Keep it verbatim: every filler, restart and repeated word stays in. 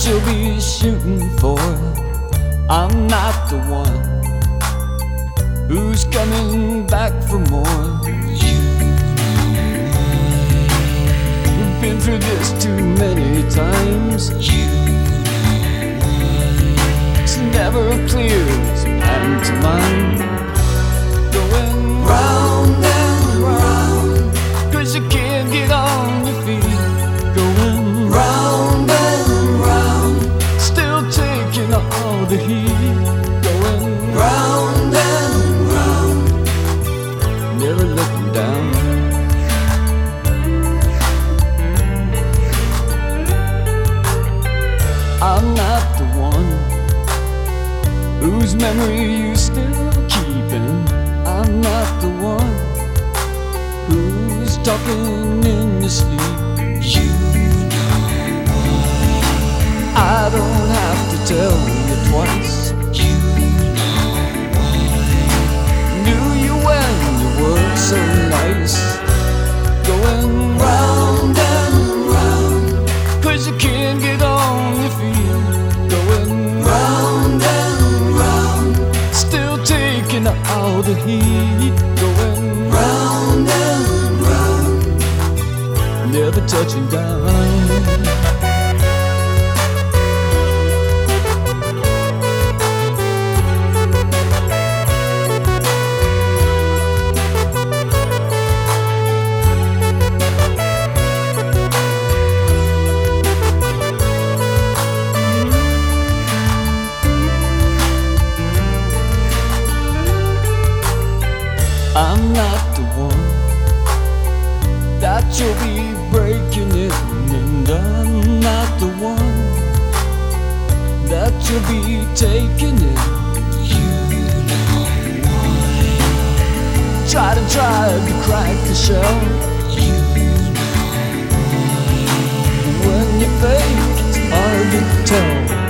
you'll be shooting for. I'm not the one who's coming back for more. You We've been through this too many times. You It's never clear as pantomime, going round and round, 'cause you can't get on your feet. Going round and round, still taking all the heat. Going round and round, never looking down. I'm not the one whose memory you still keeping. I'm not the one who's talking in your sleep. You know why. I don't have to tell you twice. You know why. Knew you when you were so nice. Going round and round, 'cause you can't get on your feet. Going round and round, still taking all the heat. Going round and round, never touching down. I'm not the one that you'll be breaking it, and I'm not the one that you'll be taking it. You know why. Try to drive to crack the shell. You know why. When you fake, it's hard to tell.